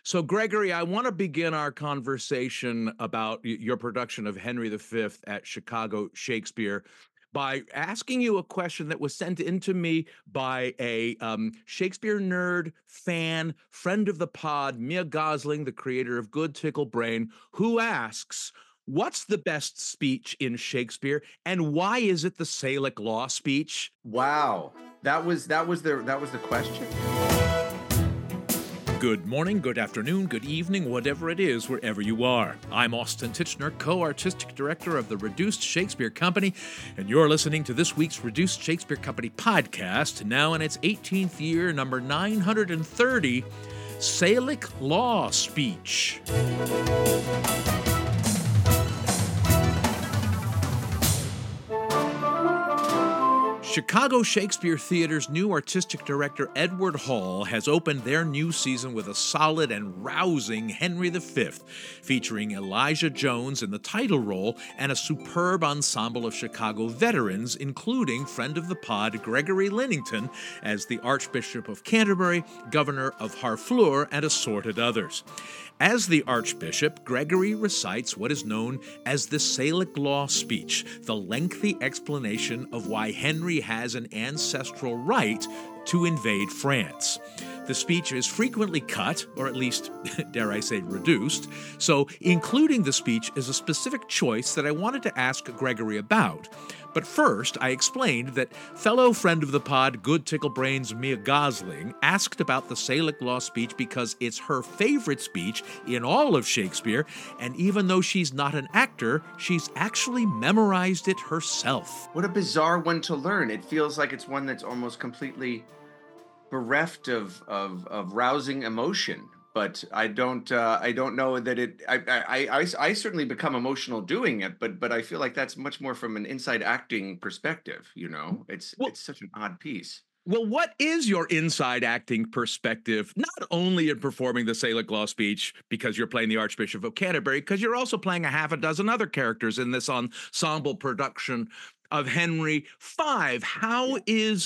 So, Gregory, I want to begin our conversation about your production of Henry V at Chicago Shakespeare by asking you a question that was sent in to me by a Shakespeare nerd, fan, friend of the pod, Mia Gosling, the creator of Good Tickle Brain, who asks, what's the best speech in Shakespeare, and why is it the Salic Law speech? Wow. That was the question? Good morning, good afternoon, good evening, whatever it is, wherever you are. I'm Austin Titchener, co-artistic director of the Reduced Shakespeare Company, and you're listening to this week's Reduced Shakespeare Company podcast, now in its 18th year, number 930, Salic Law Speech. Chicago Shakespeare Theater's new artistic director, Edward Hall, has opened their new season with a solid and rousing Henry V, featuring Elijah Jones in the title role and a superb ensemble of Chicago veterans, including friend of the pod Gregory Lennington as the Archbishop of Canterbury, Governor of Harfleur, and assorted others. As the Archbishop, Gregory recites what is known as the Salic Law speech, the lengthy explanation of why Henry has an ancestral right to invade France. The speech is frequently cut, or at least, dare I say, reduced, so including the speech is a specific choice that I wanted to ask Gregory about. But first, I explained that fellow friend of the pod, Good Tickle Brains Mia Gosling, asked about the Salic Law speech because it's her favorite speech in all of Shakespeare, and even though she's not an actor, she's actually memorized it herself. What a bizarre one to learn. It feels like it's one that's almost completely bereft of rousing emotion. But I don't know that it. I certainly become emotional doing it, but I feel like that's much more from an inside acting perspective. It's Well, it's such an odd piece. Well, what is your inside acting perspective, not only in performing the Salic Law speech because you're playing the Archbishop of Canterbury, because you're also playing a half a dozen other characters in this ensemble production of Henry V? Yeah.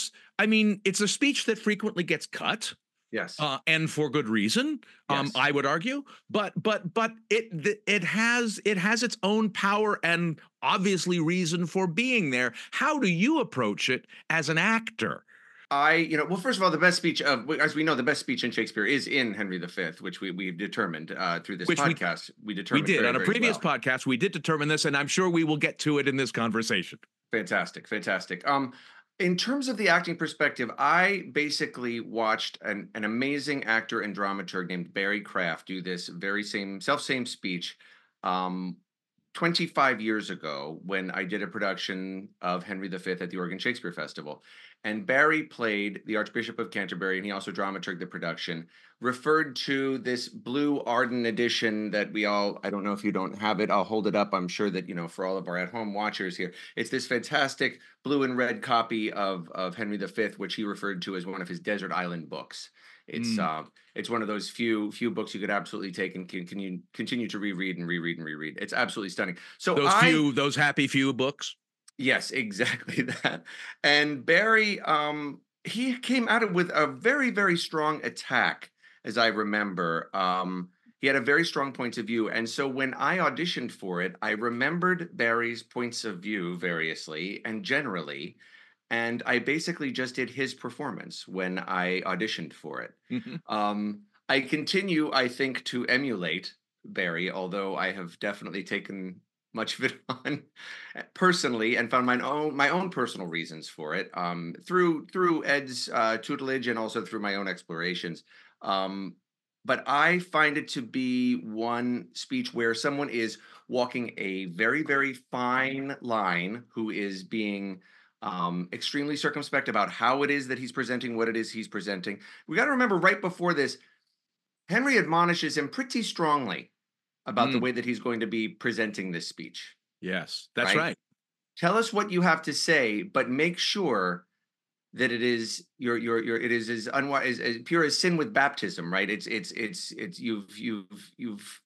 It's a speech that frequently gets cut. Yes. And for good reason, Yes. I would argue. But it has its own power and obviously reason for being there. How do you approach it as an actor? Well, first of all, the best speech as we know, the best speech in Shakespeare is in Henry V, which we've determined through this Which podcast. We we determined did very, on a very previous well. podcast. We did determine this, and I'm sure we will get to it in this conversation. Fantastic, fantastic. In terms of the acting perspective, I basically watched an amazing actor and dramaturg named Barry Kraft do this very same speech um, 25 years ago when I did a production of Henry V at the Oregon Shakespeare Festival. And Barry played the Archbishop of Canterbury, and he also dramaturged the production. Referred to this blue Arden edition that I don't know if you don't have it, I'll hold it up. I'm sure that, for all of our at home watchers here, it's this fantastic blue and red copy of Henry V, which he referred to as one of his desert island books. It's Mm. uh, it's one of those few books you could absolutely take and can you continue to reread and reread and reread. It's absolutely stunning. So Those happy few books. yes, exactly that. And Barry, he came at it with a very, very strong attack, as I remember. He had a very strong point of view. And so when I auditioned for it, I remembered Barry's points of view variously and generally. And I basically just did his performance when I auditioned for it. I continue, I think, to emulate Barry, although I have definitely taken much of it on personally and found my own personal reasons for it through Ed's tutelage and also through my own explorations. Um, but I find it to be one speech where someone is walking a very, very fine line, who is being extremely circumspect about how it is that he's presenting what it is he's presenting. We got to remember, right before this, Henry admonishes him pretty strongly about the Mm. way that he's going to be presenting this speech, Yes, that's right? right. Tell us what you have to say, but make sure that it is your it is as unwise as pure as sin with baptism, right? It's you've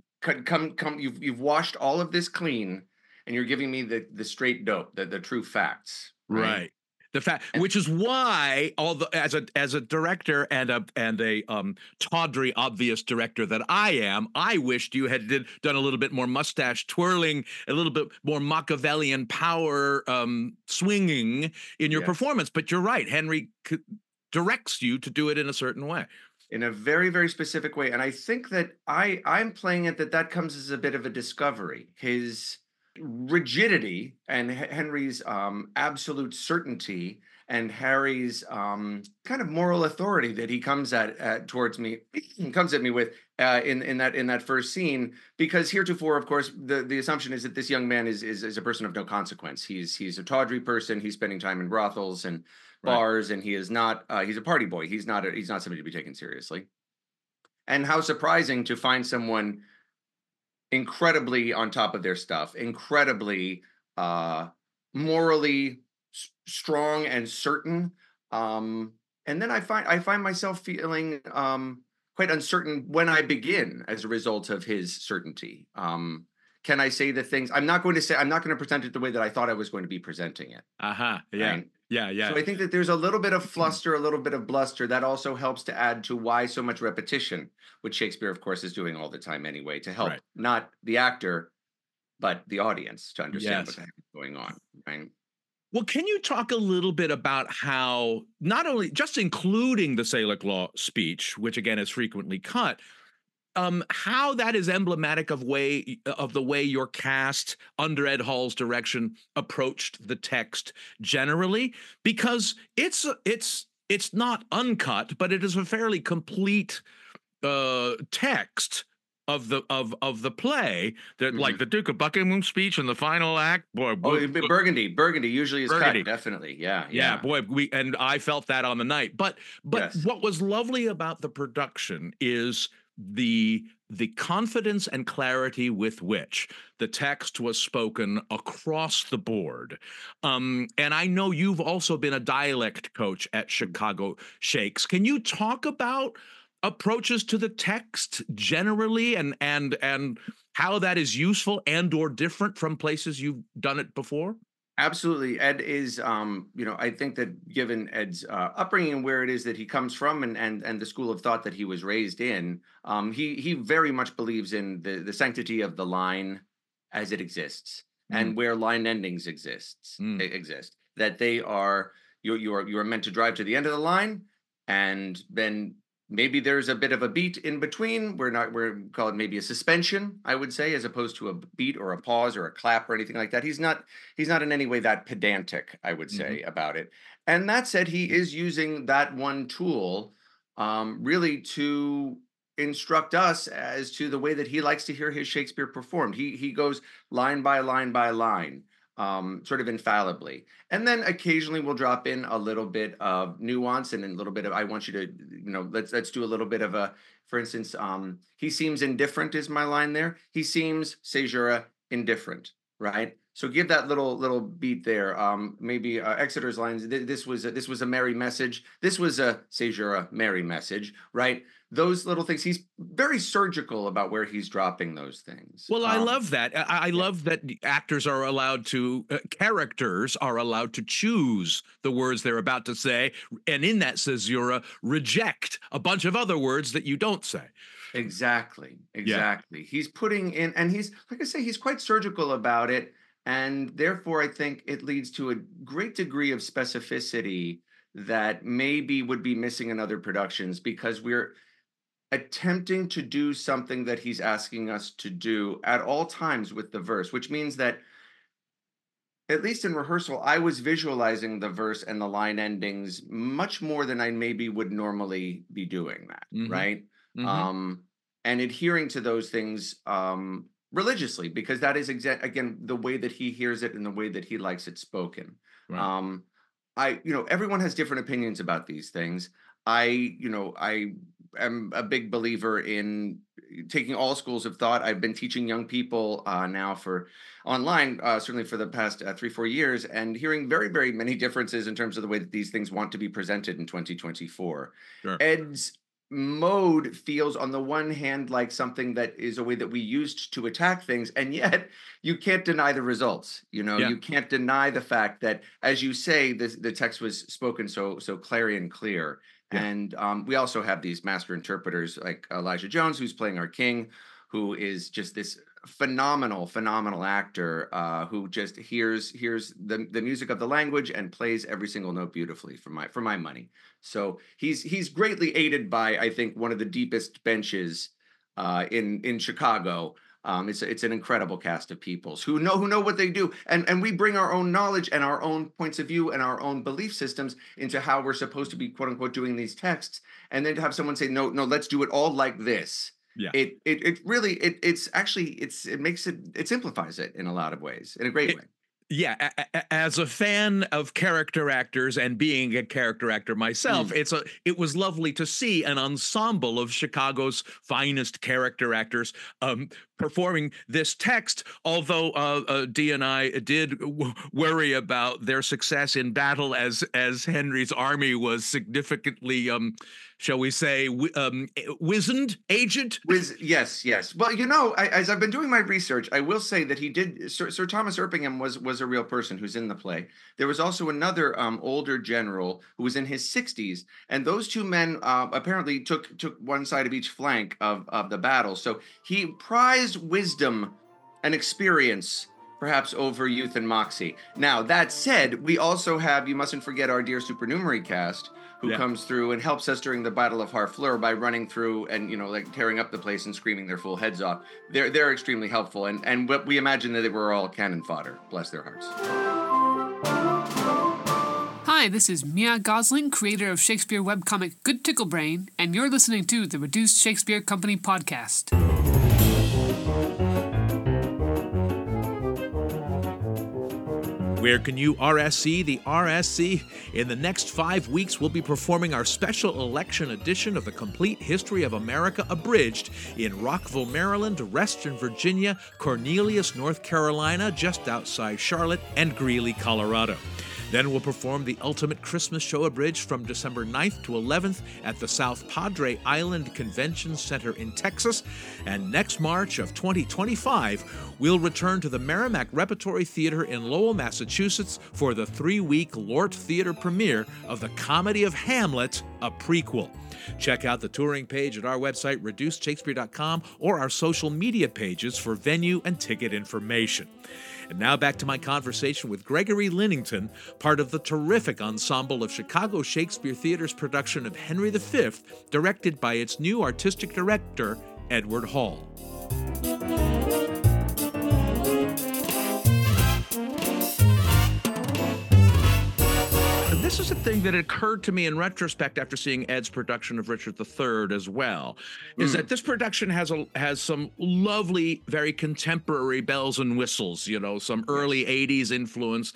you've washed all of this clean, and you're giving me the straight dope, the true facts, right? Right. The fact, And which is why, as a director and a tawdry, obvious director that I am, I wished you had done a little bit more mustache twirling, a little bit more Machiavellian power swinging in your yes, performance. But you're right, Henry directs you to do it in a certain way. in a very, very specific way. And I think that I'm playing it that comes as a bit of a discovery. His rigidity and Henry's absolute certainty and Harry's kind of moral authority that he comes at towards me comes at me with in that first scene, because heretofore, of course, the assumption is that this young man is a person of no consequence. He's a tawdry person. He's spending time in brothels and Right. bars, and he is not he's a party boy. He's not somebody to be taken seriously. And how surprising to find someone incredibly on top of their stuff, incredibly uh morally strong and certain. And then I find myself feeling quite uncertain when I begin as a result of his certainty. Can I say the things I'm not going to present it the way that I thought I was going to be presenting it, Uh-huh. Yeah. right? Yeah. So Yeah. I think that there's a little bit of fluster, a little bit of bluster that also helps to add to why so much repetition, which Shakespeare, of course, is doing all the time anyway, to help Right. not the actor, but the audience to understand what Yes. the heck is going on. Right? Well, can you talk a little bit about how, not only just including the Salic Law speech, which again is frequently cut, how that is emblematic of the way your cast under Ed Hall's direction approached the text generally, because it's not uncut, but it is a fairly complete text of the play, that Hmm. like the Duke of Buckingham speech in the final act. Boy, Oh, Burgundy usually is cut. Burgundy. Definitely, yeah, Yeah, yeah, boy, and I felt that on the night. But yes. what was lovely about the production is the confidence and clarity with which the text was spoken across the board. And I know you've also been a dialect coach at Chicago Shakes. Can you talk about approaches to the text generally, and how that is useful and or different from places you've done it before? Absolutely. Ed is, I think that given Ed's upbringing and where it is that he comes from, and the school of thought that he was raised in, he very much believes in the sanctity of the line as it exists, Mm, and where line endings mm. exist. That they are you are meant to drive to the end of the line, and then maybe there's a bit of a beat in between. We're call it maybe a suspension, I would say, as opposed to a beat or a pause or a clap or anything like that. He's not in any way that pedantic, I would Mhm. say, about it. And that said, he is using that one tool really to instruct us as to the way that he likes to hear his Shakespeare performed. He goes line by line by line, sort of infallibly. And then occasionally we'll drop in a little bit of nuance and a little bit of, I want you to, let's do a little bit of a, for instance, he seems indifferent is my line there. He seems, Caesura, indifferent, right? So give that little beat there. Maybe Exeter's lines. This was a merry message. This was a Caesura merry message, right? Those little things. He's very surgical about where he's dropping those things. Well, I love that. I Yeah, love that actors are allowed to, characters are allowed to choose the words they're about to say, and in that caesura, reject a bunch of other words that you don't say. exactly, Yeah. exactly. He's putting in, and he's like I say, he's quite surgical about it, and therefore I think it leads to a great degree of specificity that maybe would be missing in other productions, because we're attempting to do something that he's asking us to do at all times with the verse, which means that at least in rehearsal, I was visualizing the verse and the line endings much more than I maybe would normally be doing that, Mm-hmm. right? Mm-hmm. Um, and adhering to those things religiously, because that is again the way that he hears it and the way that he likes it spoken. Right. Um, everyone has different opinions about these things. I am a big believer in taking all schools of thought. I've been teaching young people now for online, certainly for the past 3-4 years, and hearing very, very many differences in terms of the way that these things want to be presented in 2024. Sure. Ed's mode feels on the one hand like something that is a way that we used to attack things, and yet you can't deny the results. Yeah. You can't deny the fact that, as you say, the text was spoken so clarion clear. Yeah. And we also have these master interpreters like Elijah Jones, who's playing our king, who is just this phenomenal actor, who just hears the music of the language and plays every single note beautifully for my money. So he's greatly aided by, I think, one of the deepest benches in Chicago. It's an incredible cast of peoples who know what they do, and we bring our own knowledge and our own points of view and our own belief systems into how we're supposed to be, quote unquote, doing these texts, and then to have someone say, no, let's do it all like this. Yeah. It really it's actually it makes it simplifies it in a lot of ways, in a great way. Yeah, as a fan of character actors and being a character actor myself, it was lovely to see an ensemble of Chicago's finest character actors performing this text. Although Dee and I did worry about their success in battle, as Henry's army was significantly, shall we say, wizened, aged. Yes. Well, as I've been doing my research, I will say that he did. Sir Thomas Erpingham was a real person who's in the play. There was also another older general who was in his 60s, and those two men apparently took one side of each flank of the battle. So he prized wisdom and experience, perhaps, over youth and moxie. Now, that said, we also have, you mustn't forget, our dear supernumerary cast, who comes through and helps us during the Battle of Harfleur by running through and, like, tearing up the place and screaming their full heads off. They're extremely helpful, and we imagine that they were all cannon fodder. Bless their hearts. Hi, this is Mia Gosling, creator of Shakespeare webcomic Good Tickle Brain, and you're listening to the Reduced Shakespeare Company podcast. Where can you RSC? The RSC. In the next 5 weeks, we'll be performing our special election edition of the Complete History of America Abridged in Rockville, Maryland, Reston, Virginia, Cornelius, North Carolina, just outside Charlotte, and Greeley, Colorado. Then we'll perform the Ultimate Christmas Show Abridged from December 9th to 11th at the South Padre Island Convention Center in Texas. And next March of 2025, we'll return to the Merrimack Repertory Theater in Lowell, Massachusetts for the 3-week Lort Theater premiere of the comedy of Hamlet, a prequel. Check out the touring page at our website, reducedshakespeare.com, or our social media pages for venue and ticket information. And now back to my conversation with Gregory Linnington, part of the terrific ensemble of Chicago Shakespeare Theater's production of Henry V, directed by its new artistic director, Edward Hall. This is a thing that occurred to me in retrospect after seeing Ed's production of Richard III as well, is that this production has some lovely, very contemporary bells and whistles, some early 80s influence.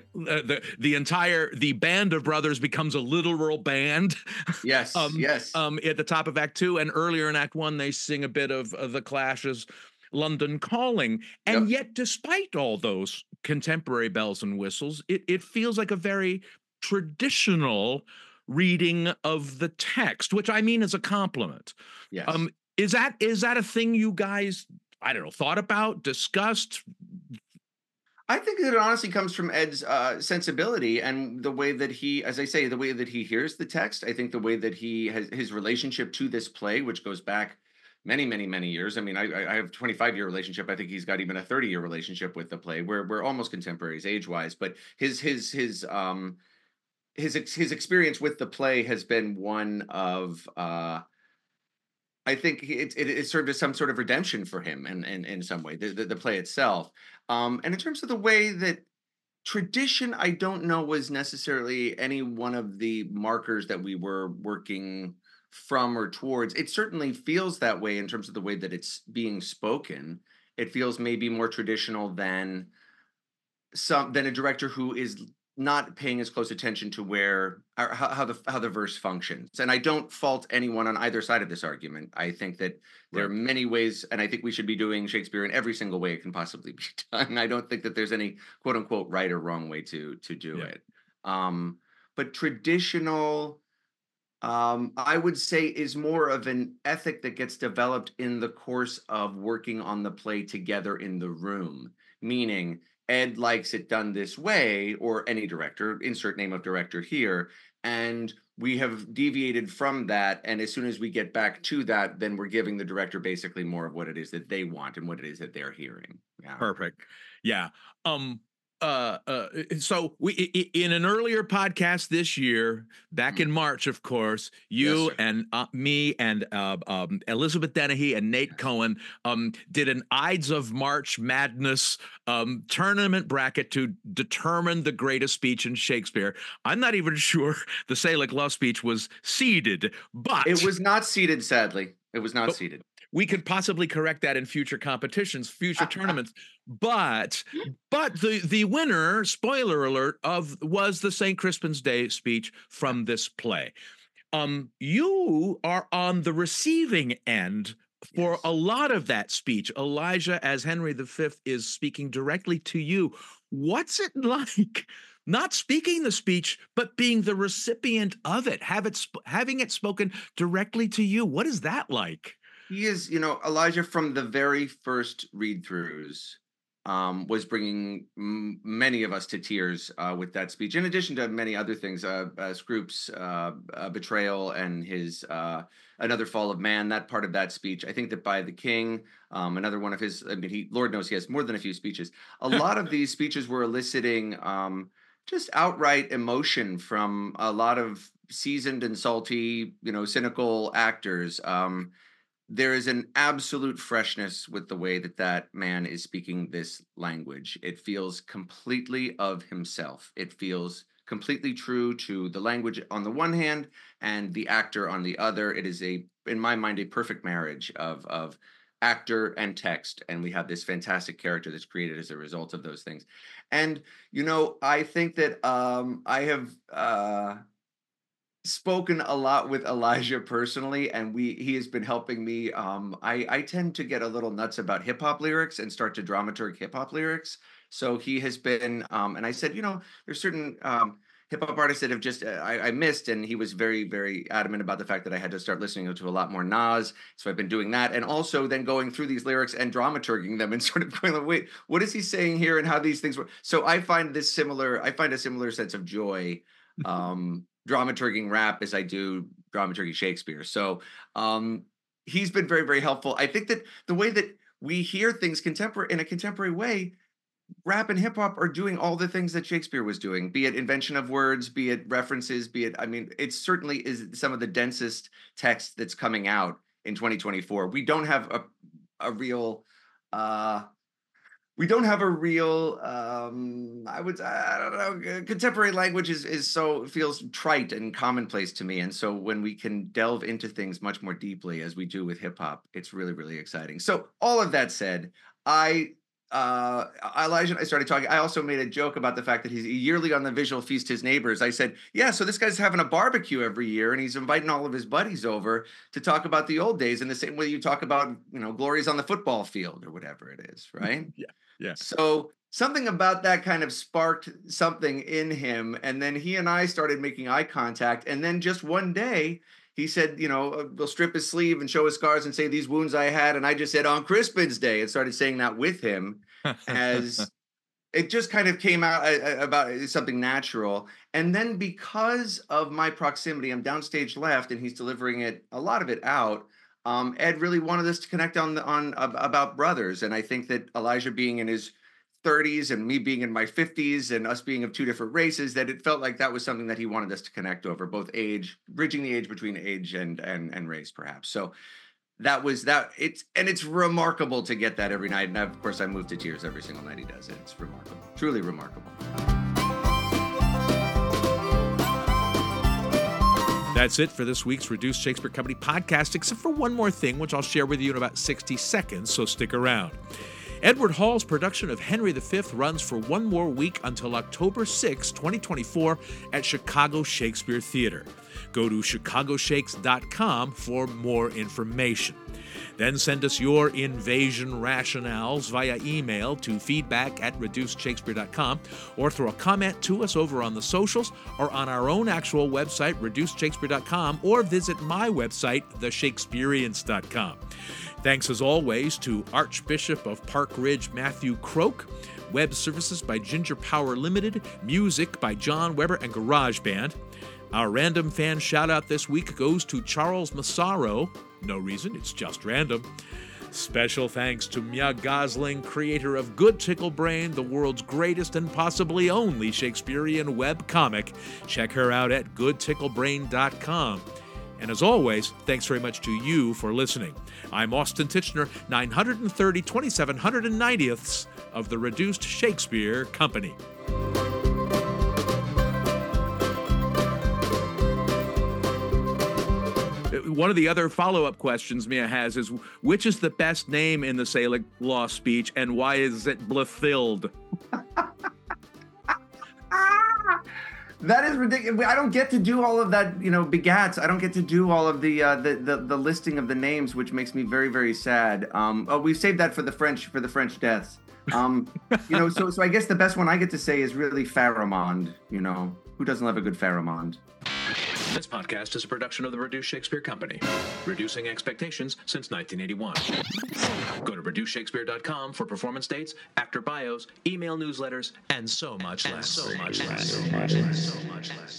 The band of brothers becomes a literal band. Yes, yes. At the top of Act 2, and earlier in Act 1, they sing a bit of The Clash's London Calling. And yet, despite all those contemporary bells and whistles, it feels like a very traditional reading of the text, which I mean as a compliment. Yes. Is that a thing you guys, I don't know, thought about, discussed? I think that it honestly comes from Ed's sensibility and the way that he, as I say, the way that he hears the text. I think the way that he has his relationship to this play, which goes back many years. I mean, I have a 25-year relationship. I think he's got even a 30-year relationship with the play. We're almost contemporaries age-wise, but his experience with the play has been one of I think it served as some sort of redemption for him, and in some way the play itself. And in terms of the way that tradition, I don't know, was necessarily any one of the markers that we were working from or towards. It certainly feels that way in terms of the way that it's being spoken. It feels maybe more traditional than a director who is not paying as close attention to how the verse functions. And I don't fault anyone on either side of this argument. I think that there are many ways, and I think we should be doing Shakespeare in every single way it can possibly be done. I don't think that there's any quote unquote right or wrong way to do it. But traditional, I would say is more of an ethic that gets developed in the course of working on the play together in the room. Meaning, Ed likes it done this way, or any director, insert name of director here, and we have deviated from that. And as soon as we get back to that, then we're giving the director basically more of what it is that they want and what it is that they're hearing. Yeah. Perfect. Yeah. So we in an earlier podcast this year, back in March, of course, you and me and Elizabeth Dennehy and Nate Cohen did an Ides of March Madness tournament bracket to determine the greatest speech in Shakespeare. I'm not even sure the Salic Love Speech was seeded, but it was not seeded. Sadly, it was not seeded. We could possibly correct that in future competitions, future tournaments. But the winner, spoiler alert, was the St. Crispin's Day speech from this play. You are on the receiving end for a lot of that speech. Elijah, as Henry V, is speaking directly to you. What's it like? Not speaking the speech, but being the recipient of it, having it spoken directly to you. What is that like? He is, Elijah from the very first read-throughs was bringing many of us to tears with that speech, in addition to many other things, Scroop's betrayal and his Another Fall of Man, that part of that speech. I think that By the King, another one of his, Lord knows he has more than a few speeches. A lot of these speeches were eliciting just outright emotion from a lot of seasoned and salty, cynical actors. There is an absolute freshness with the way that man is speaking this language. It feels completely of himself. It feels completely true to the language on the one hand and the actor on the other. It is in my mind, a perfect marriage of actor and text. And we have this fantastic character that's created as a result of those things. And, I think that I have spoken a lot with Elijah personally, and he has been helping me. I tend to get a little nuts about hip hop lyrics and start to dramaturg hip hop lyrics. So he has been, and I said, there's certain hip hop artists that have just I missed, and he was very, very adamant about the fact that I had to start listening to a lot more Nas. So I've been doing that, and also then going through these lyrics and dramaturging them and sort of going, wait, what is he saying here, and how these things work? So I find a similar sense of joy. Dramaturging rap as I do dramaturging Shakespeare. So he's been very, very helpful. I think that the way that we hear things in a contemporary way, rap and hip hop are doing all the things that Shakespeare was doing, be it invention of words, be it references, it certainly is some of the densest text that's coming out in 2024. We don't have a real contemporary language feels trite and commonplace to me. And so when we can delve into things much more deeply as we do with hip hop, it's really, really exciting. So all of that said, Elijah and I started talking. I also made a joke about the fact that he's yearly on the visual feast his neighbors. I said, yeah, so this guy's having a barbecue every year and he's inviting all of his buddies over to talk about the old days in the same way you talk about, glories on the football field or whatever it is, right? Yeah. Yeah. So something about that kind of sparked something in him. And then he and I started making eye contact. And then just one day he said, we'll strip his sleeve and show his scars and say these wounds I had. And I just said on Crispin's Day and started saying that with him as it just kind of came out about something natural. And then because of my proximity, I'm downstage left and he's delivering a lot of it out. Ed really wanted us to connect on about brothers. And I think that Elijah being in his 30s and me being in my 50s and us being of two different races, that it felt like that was something that he wanted us to connect over, both age, bridging the age between age and race, perhaps. So that was that. It's remarkable to get that every night. And of course, I move to tears every single night he does it. It's remarkable, truly remarkable. That's it for this week's Reduced Shakespeare Company podcast, except for one more thing, which I'll share with you in about 60 seconds, so stick around. Edward Hall's production of Henry V runs for one more week until October 6, 2024 at Chicago Shakespeare Theater. Go to chicagoshakes.com for more information. Then send us your invasion rationales via email to feedback@reducedshakespeare.com, or throw a comment to us over on the socials or on our own actual website, reducedshakespeare.com, or visit my website, theshakespeareans.com. Thanks as always to Archbishop of Park Ridge Matthew Croak, web services by Ginger Power Limited, music by John Weber and GarageBand. Our random fan shout-out this week goes to Charles Massaro. No reason, it's just random. Special thanks to Mia Gosling, creator of Good Tickle Brain, the world's greatest and possibly only Shakespearean web comic. Check her out at goodticklebrain.com. And as always, thanks very much to you for listening. I'm Austin Tichenor, 930 2790ths of the Reduced Shakespeare Company. One of the other follow-up questions Mia has is, which is the best name in the Salic Law speech, and why is it Blethilde? That is ridiculous. I don't get to do all of that, begats. I don't get to do all of the listing of the names, which makes me very, very sad. We saved that for the French deaths. So I guess the best one I get to say is really Pharamond. Who doesn't love a good Pharamond? This podcast is a production of the Reduced Shakespeare Company, reducing expectations since 1981. Go to reducedshakespeare.com for performance dates, actor bios, email newsletters, and so much less.